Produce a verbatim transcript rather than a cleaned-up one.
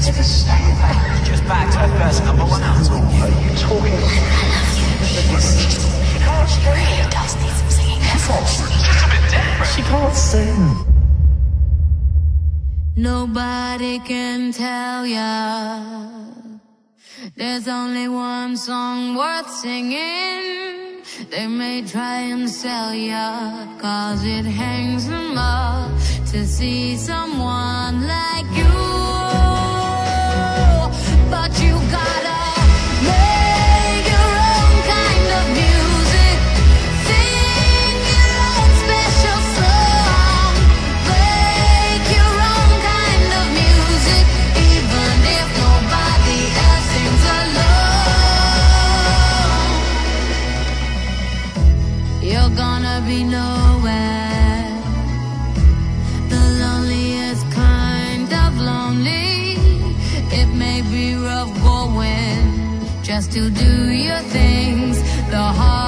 Just back to her first number one album. Are you talking? I love you. She can't sing. Really does need some singing lessons. It's just a bit different. She can't sing. Nobody can tell ya there's only one song worth singing. They may try and sell ya, cause it hangs them up to see someone like you. But you gotta make your own kind of music, sing your own special song, make your own kind of music, even if nobody else sings along. You're gonna be nowhere, the loneliest kind of lonely. It may be rough going just to do your things the hard